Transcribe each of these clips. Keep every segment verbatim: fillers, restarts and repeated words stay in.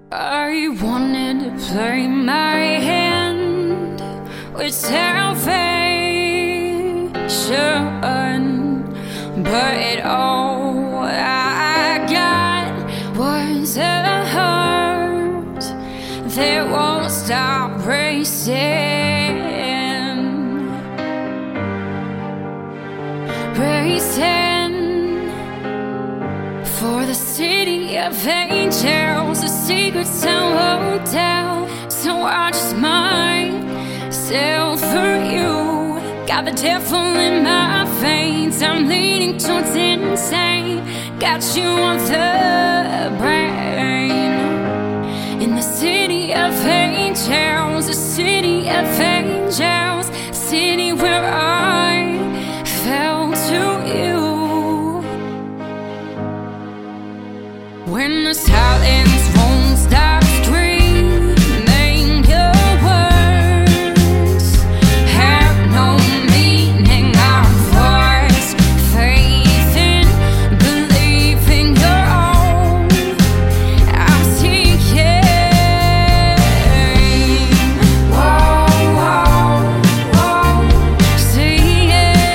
I wanted to play my hand with salvation, but all I got was a heart that won't stop racing, racing for the city of angels, a secret sound hotel. So I just myself for you. Got the devil in my veins, I'm leaning towards insane. Got you on the brain. In the city of angels, a city of angels, city where I fell to you. When the silence won't stop screaming, your words have no meaning. Our voice, faith in believing your own. I'm seeking, whoa, whoa, whoa, seeing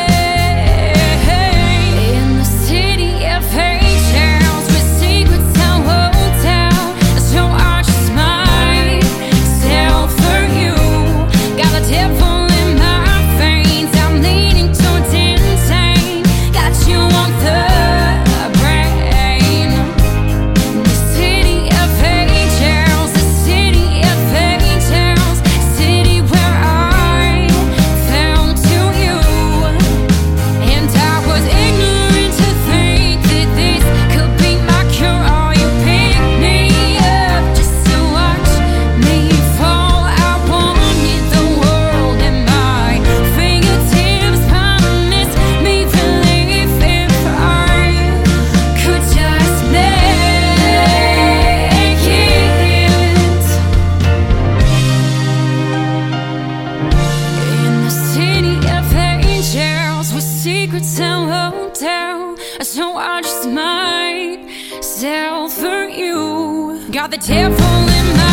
in the city of angels with secrets and hotel. So I just myself for you. Got the devil in my veins, I'm leaning towards insane. Got you on the brain. The city of angels, the city of angels, city where I fell to you. And I was ignorant to think that this could be my cure. Oh, you picked me up just to watch me fall. I wanted the world at my fingertips. Promise me believe if I could just make it. In the city of angels with secrets and hotel. So I just myself for you. Got the devil in my